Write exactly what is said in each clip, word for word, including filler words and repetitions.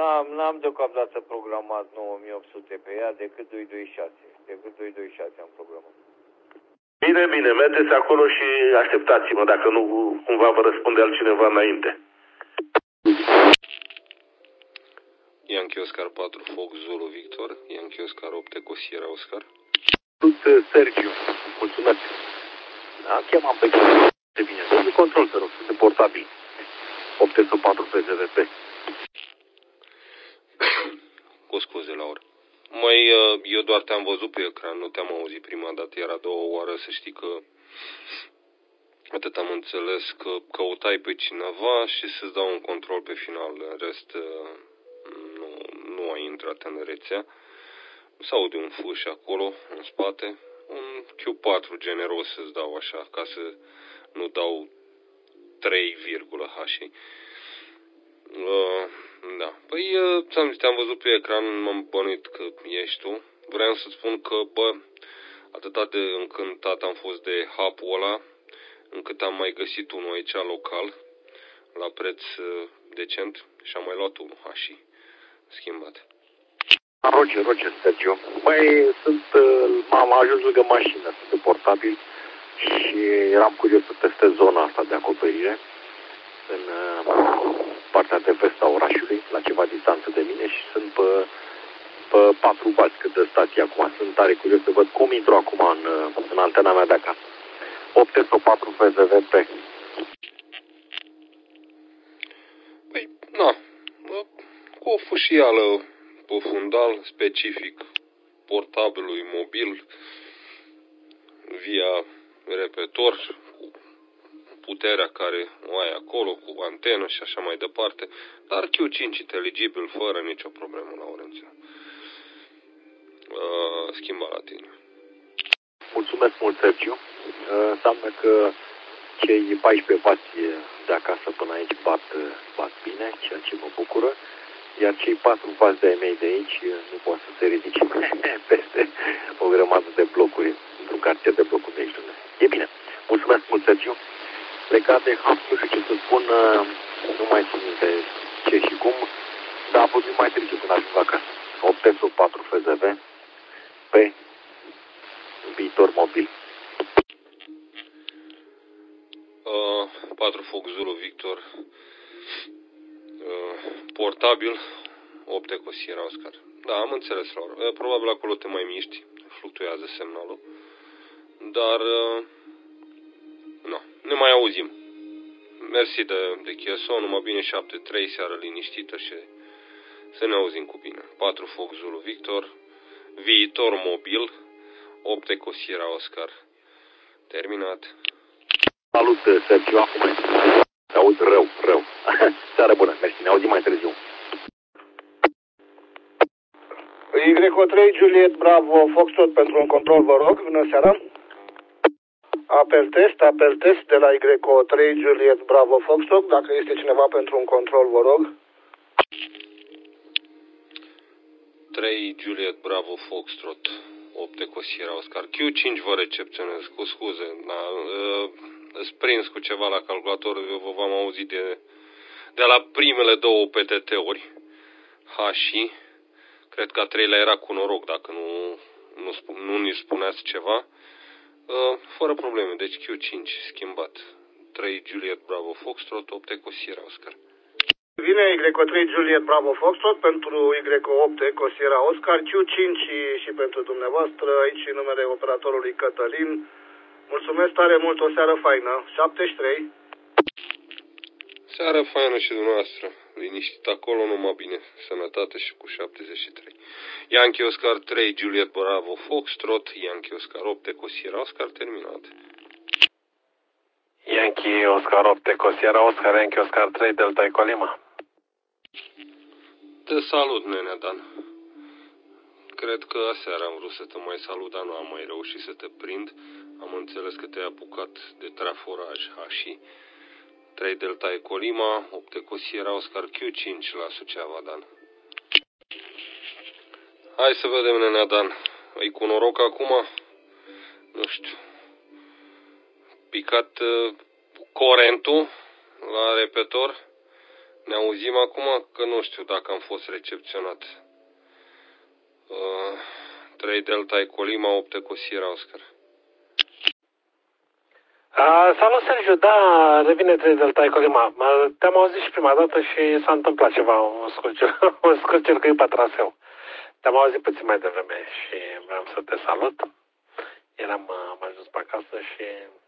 n-am, n-am deocamdată programat nouă mii opt sute pe ea decât doi doi șase. Decât doi doi șase am programat. Bine, bine, mergeți acolo și așteptați-mă, dacă nu cumva vă răspunde altcineva înainte. Yankee Oscar patru, Fox Zulu Victor, Yankee Oscar opt, Eco Sierra Oscar. Salut, Sergiu, mulțumesc. Am chemat pe control, de bine. Domnul control, te rog, sunt portabil. opt S O patru P Z V P. Cu scuze, Laura. Măi, eu doar te-am văzut pe ecran, nu te-am auzit prima dată, era a doua oară, să știi că atât am înțeles că căutai pe cineva și să-ți dau un control pe final, în rest nu, nu ai intrat în rețea. S-aude un fâș acolo, în spate, un Q patru generos să-ți dau așa, ca să nu dau trei virgulă H. Uh, da, păi ți-am zis, te-am văzut pe ecran, m-am bănuit că ești tu. Vreau să spun că, bă, atâta de încântat am fost de hapul ăla, încât am mai găsit unul aici local, la preț decent, și am mai luat unul H schimbat. Roger, Roger, Sergio. Mai sunt, m-am ajuns lângă mașină, sunt portabil și eram curios să testez zona asta de acoperire în partea de vest a orașului, la ceva distanță de mine, și sunt pe, pe patru bați cât de stație acum. Sunt tare curios să văd cum intru acum în, în antena mea de acasă. opt S O patru P Z V P. Păi, na, cu o fâșială pe fundal specific portabilului mobil via repetor, cu puterea care o ai acolo, cu antenă și așa mai departe, dar Q cinci inteligibil, fără nicio problemă, Laurențiu. Uh, schimba la tine. Mulțumesc mult, Sergiu. Uh, înseamnă că cei paisprezece vați de acasă până aici bat, bat bine, ceea ce mă bucură, iar cei patru vați de-ai mei de aici nu pot să se ridice peste o grămadă de blocuri, într-un cartier de blocuri de aici. E bine. Mulțumesc mult, Sergiu. Legat de hap, nu știu ce să spun, nu mai țin minte ce și cum, dar a vorbit mai târziu când ajung acasă. opt S O patru F Z V pe viitor mobil. Uh, patru Fox Zulu Victor, uh, portabil, opt Eco Sierra Oscar. Da, am înțeles, Laura. Uh, probabil acolo te mai miști, fluctuează semnalul, dar uh, nu, ne mai auzim. Mersi de, de cheson, numai bine, șapte trei, seară liniștită și să ne auzim cu bine. patru Fox Zulu Victor, viitor mobil, opt Eco Sierra Oscar. Terminat. Salut, Sergiu, acum te aud rău, rău. Seară bună, mersi, ne auzim mai târziu. Y O trei Juliet Bravo Foxtrot pentru un control, vă rog, bună seara. Apel test, apel test de la Y O trei Juliet Bravo Foxtrot, dacă este cineva pentru un control, vă rog. trei Juliet Bravo Foxtrot, opt Eco Sierra Oscar. Q cinci vă recepționez, cu scuze, da, îți prins cu ceva la calculator, eu vă v-am auzit de, de la primele două P T T-uri, H, cred că a treilea era cu noroc, dacă nu, nu, spun, nu ni spuneați ceva, fără probleme, deci Q cinci schimbat, trei Juliet Bravo Foxtrot, opt Eco Sierra Oscar. Vine Y O trei Juliet Bravo Foxtrot pentru Y O opt Eco Sierra Oscar, Q cinci și, și pentru dumneavoastră, aici numele operatorului Cătălin. Mulțumesc tare mult, o seară faină. șaptezeci și trei. Seară faină și dumneavoastră. Liniștit acolo, numai bine. Sănătate și cu șaptezeci și trei. Yankee Oscar trei, Juliet Bravo Foxtrot, Yankee Oscar opt, Eco Sierra Oscar, terminat. Yankee Oscar opt, Eco Sierra Oscar, Yankee Oscar trei, Delta Eco Lima. Te salut, nenea Dan. Cred că aseară am vrut să te mai salut, dar nu am mai reușit să te prind. Am înțeles că te-ai apucat de traforaj H. trei Delta Eco Lima, opt Eco Sierra Oscar, Q cinci la Suceava, Dan. Hai să vedem, nenea Dan. E cu noroc acum? Nu știu. Picat uh, corentul la repetor? Ne auzim acum, că nu știu dacă am fost recepționat. Uh, trei Delta Eco Lima, opt Eco Sierra Oscar. Uh, salut, Sergiu, da, revine trei Delta Eco Lima. Te-am auzit și prima dată și s-a întâmplat ceva, un scurcel, un scurcel pe traseu. Te-am auzit puțin mai devreme și vreau să te salut. Eram, am ajuns pe acasă și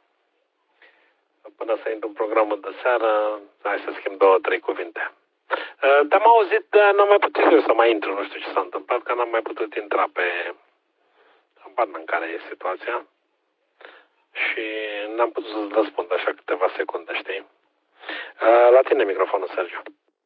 până să intru în programul de seară, hai să schimb două, trei cuvinte. Te-am auzit, dar n-am mai putut eu să mai intru, nu știu ce s-a întâmplat, că n-am mai putut intra pe banda în care e situația și n-am putut să-ți răspund așa câteva secunde, știi? La tine microfonul, Sergiu.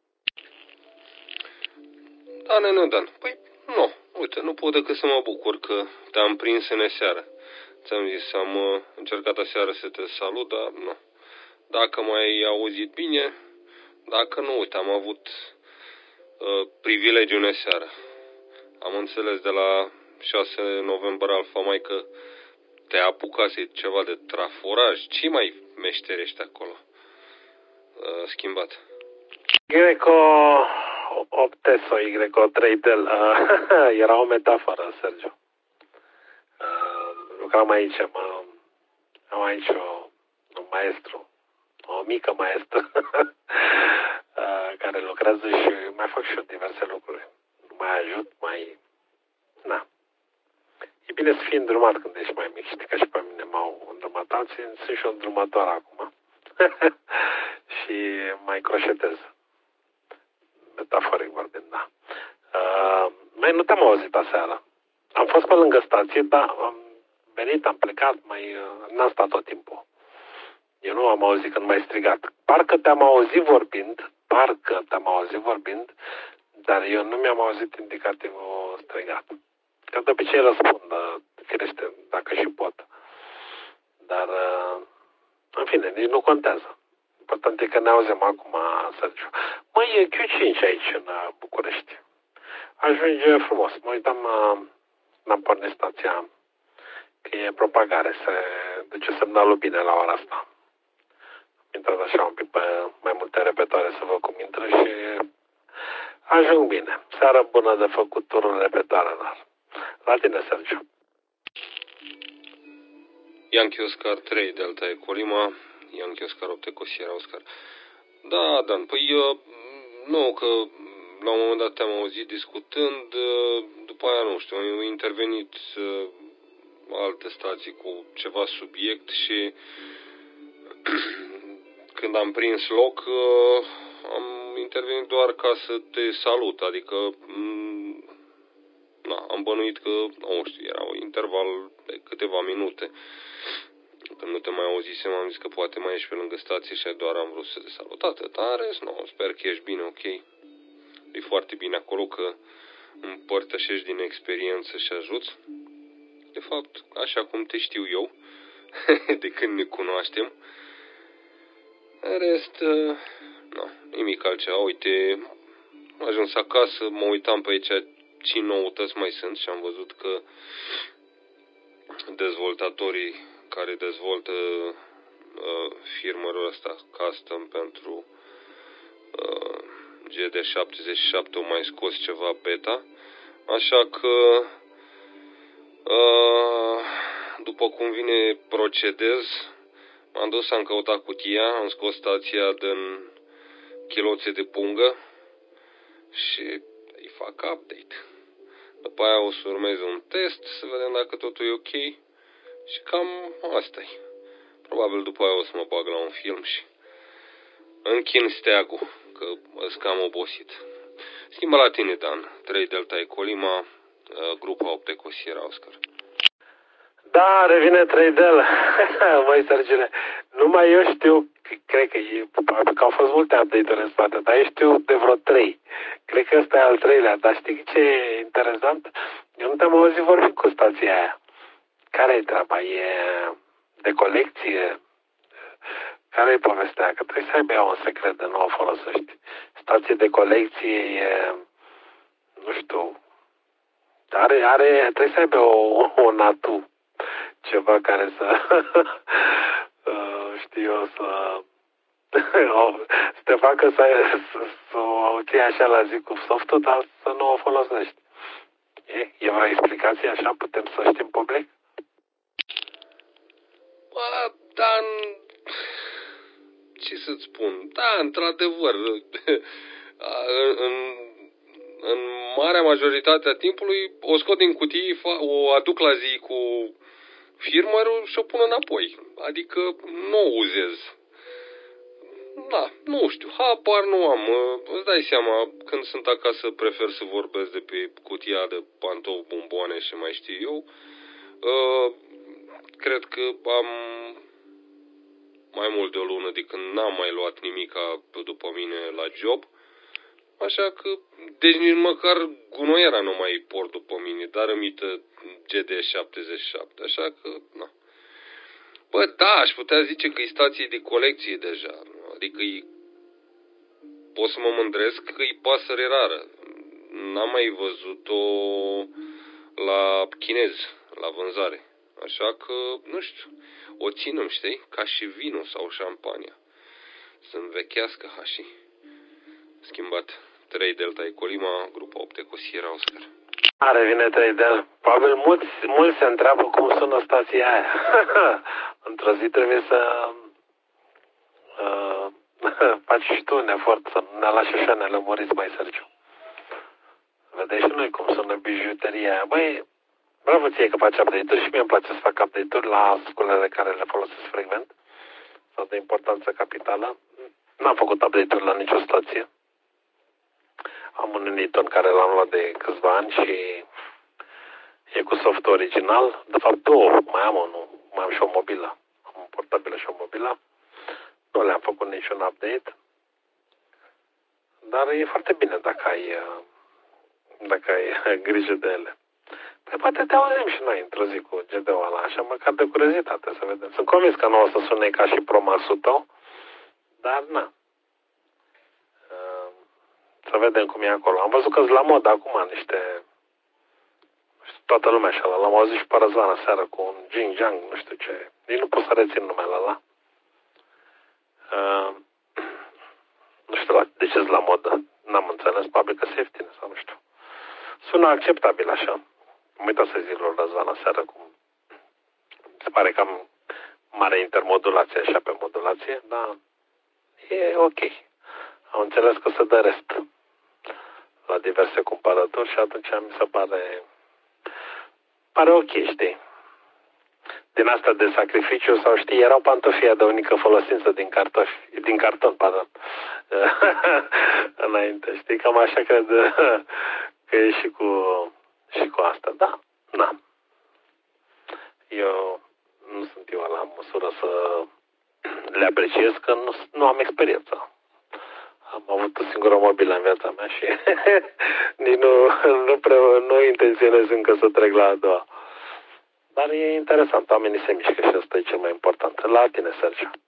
Da, nene, Dan. Păi, nu, uite, nu pot decât să mă bucur că te-am prins în seară. Ți-am zis, am uh, încercat aseară să te salut, dar nu. Dacă m-ai auzit bine, dacă nu, uite, am avut uh, privilegiul în seară. Am înțeles de la șase noiembrie Alfa Mai că te-ai apucat ceva de traforaj. Ce mai meșterești acolo? Uh, schimbat. Greco opt S O, Greco trei Del. Uh, era o metaforă, Sergiu. Uh, lucram aici, mă, am aici o, un maestru, o mică maestră, uh, care lucrează și mai fac și eu diverse lucruri. Mai ajut, mai... Na. E bine să fii îndrumat când ești mai mic. Știi că și pe mine m-au îndrumat alții, sunt și o îndrumătoare acum. Și mai croșetez. Metaforic vorbind, da. Uh, mai nu te-am auzit aseară. Am fost pe lângă stație, dar am venit, am plecat, mai uh, n-am stat tot timpul. Eu nu am auzit când m-ai strigat. Parcă te-am auzit vorbind, parcă te-am auzit vorbind, dar eu nu mi-am auzit indicativul strigat. Că de obicei răspund, uh, crește, dacă și pot. Dar, uh, în fine, nici nu contează. Important e că ne auzim acum, Sergiu. Măi, e Q cinci aici, în București. Ajunge frumos. Mă uitam, n-am pornit stația, că e propagare, se duce semnalul bine la ora asta. Am intrat așa un pic pe mai multe repetoare să văd cum intră și ajung bine. Seară bună de făcut turul repetoarelor. La tine, Sergiu. Yankee Oscar trei Delta Eco Lima, Yankee Oscar opt Eco Sierra Oscar. Da, Dan, păi eu, nu, că la un moment dat te-am auzit discutând, după aia, nu știu, au intervenit alte stații cu ceva subiect și când am prins loc, am intervenit doar ca să te salut, adică na, am bănuit că, nu știu, era un interval de câteva minute. Când nu te mai auzisem, am zis că poate mai ești pe lângă stație și doar am vrut să te salut. Atât, în rest, nu, sper că ești bine, ok. E foarte bine acolo că împărtășești din experiență și ajuți. De fapt, așa cum te știu eu, de când ne cunoaștem. În rest, nu, nimic altceva. Uite, am ajuns acasă, mă uitam pe aici ce noutăți mai sunt și am văzut că dezvoltatorii care dezvoltă uh, firmărul ăsta custom pentru uh, G D șaptezeci și șapte au mai scos ceva beta, așa că uh, după cum vine procedez, m-am dus, am căutat cutia, am scos stația din chiloțe de pungă și îi fac update. După aia o să urmez un test, să vedem dacă totul e ok. Și cam asta-i. Probabil după aia o să mă bag la un film și închin steagul, că sunt cam obosit. Schimbă la tine, Dan. trei Delta Eco Lima, grupa opt Eco Sierra Oscar. Da, revine trei Del. Măi, Sergiule, numai eu știu, cred că, e, că au fost multe update-uri în spate, dar eu știu de vreo trei. Cred că ăsta e al treilea, dar știi ce e interesant? Eu nu te-am auzit vorbind cu stația aia. Care e treaba? E de colecție? Care e povestea? Că trebuie să aibă un secret de nu o folosești. Stație de colecție e, nu știu, are, are, trebuie să aibă o, o natu, ceva care să, știu eu, să Să te facă să, să, să o ții așa la zi cu softul, dar să nu o folosești. E, e vreo explicație așa? Putem să știm public? Ba, da, ce să-ți spun? Da, într-adevăr, în, în, în marea majoritate a timpului o scot din cutii, o aduc la zi cu firmărul și o pun înapoi. Adică nu o uzez. Da, nu știu, habar nu am. Îți dai seama, când sunt acasă prefer să vorbesc de pe cutia de pantofi, bomboane și mai știu eu. Cred că am mai mult de o lună de când n-am mai luat nimica după mine la job. Așa că, deci nici măcar gunoiera nu mai port după mine, dar îmită G D șaptezeci și șapte, așa că, na. Bă, da, aș putea zice că e stație de colecție deja, adică e, pot să mă mândresc că e pasăre rară. N-am mai văzut-o la chinez, la vânzare, așa că, nu știu, o ținem, știi, ca și vinul sau șampania, să învechească hașii. Schimbat. trei Delta Ecolima, grupa opt cu Sierra Oscar. Are, vine trei Delta. Probabil mulți, mulți se întreabă cum sună stația aia. Într-o zi trebuie să uh, faci și tu un efort, să ne lași așa, ne lămuriți, mai Sergiu. Vedeți și noi cum sună bijuteria aia. Băi, bravo ție că faci update-uri și mie îmi place să fac update-uri la sculele care le folosesc frecvent sau de importanță capitală. N-am făcut update-uri la nicio stație. Am un Uniton care l-am luat de câțiva ani și e cu soft original. De fapt, două. Mai am unul. Mai am și o mobilă. Am un portabilă și o mobilă. Nu le-am făcut niciun update. Dar e foarte bine dacă ai, dacă ai grijă de ele. Păi poate te auzim și noi într-o zi cu G D-ul ăla, așa măcar de curiozitate să vedem. Sunt convins că nu o să sune ca și Promaxul tău, dar na. Să vedem cum e acolo. Am văzut că-s la mod acum niște... Toată lumea așa, l-am auzit și pe Răzvan seară cu un Jing-Jang, nu știu ce. Nici nu pot să rețin numele ăla. Uh, nu știu de ce-s la modă. N-am înțeles, probabil că se ieftine sau nu știu. Sună acceptabil așa. Am uitat să zic lui Răzvan seară cum... Se pare că am mare intermodulație așa pe modulație, dar e ok. Am înțeles că se dă rest la diverse cumpărături și atunci mi se pare pare ok, știi? Din asta de sacrificiu sau știi, erau pantofii de unică folosință din cartofi, din carton, pardon. Înainte, știi? Cam așa cred că e și cu și cu asta. Da, da. Eu nu sunt eu la măsură să le apreciez, că nu, nu am experiență. Am avut o singură mobilă în viața mea și nici nu, nu, prea, nu intenționez încă să trec la a doua. Dar e interesant, oamenii se mișcă și asta e cel mai important. La tine, Sergiu.